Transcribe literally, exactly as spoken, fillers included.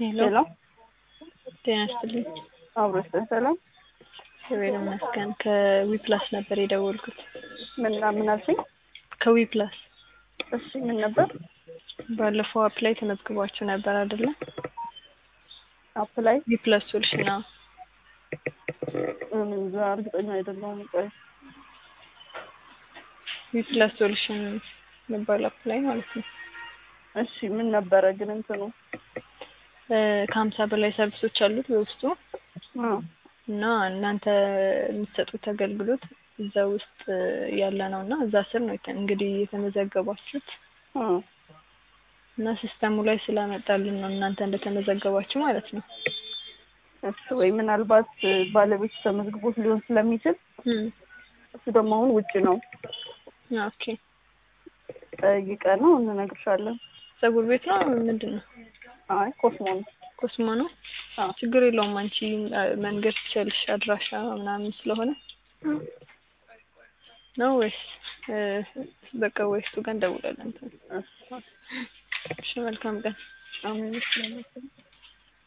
ሄሎ ሄሎ ጤና ይስጥልኝ። አብሮሽ ሰላም እግዚአብሔር ይመስገን። ከዊፕላስ ነበር የደወልኩት። ምን ምን አልሽኝ? ከዊፕላስ እሺ ምን ነበር? ባለፈው አፕ ላይ ተመዝግባችሁ ነበር አይደለ? አፕ ላይ ዊፕላስ ሶሉሽን ነው። ምን ዛሬ እርግጠኛ አይደለሁም። ቆይ ዊፕላስ ሶሉሽን ነበር አፕ ላይ ማለት ነው። እሺ ምን ነበረ ግን እንትኑ ከሀምሳ በላይ ሰርቪሶች አሉት በውስጡ አዎ እና እናንተ የምትሰጡት አገልግሎት እዛ ውስጥ ያለ ነውና እዛ ስር ነው እንግዲህ የተመዘገባችሁት። አዎ እና ሲስተሙ ላይ ስላመጣልን ነው እናንተ እንደተመዘገባችሁ ማለት ነው። እሺ ወይ ምናልባት ባለቤት ተመዝግቦት ሊሆን ስለሚችል እሱ ደግሞ አሁን ውጪ ነው። ኦኬ ጠይቀነው እንነግርሻለን። ፀጉር ቤት ነው ምንድን ነው? አይ ኮስሞ ነው። ኮስሞ ነው? አዎ ችግር የለውም። አንቺ መንገድ ትችያለሽ አድራሻ ምናምን ስለሆነ ነው ወይስ በቃ ወይስ እሱ ጋር እንደውላለን? እሺ መልካም ቀን። አሜን።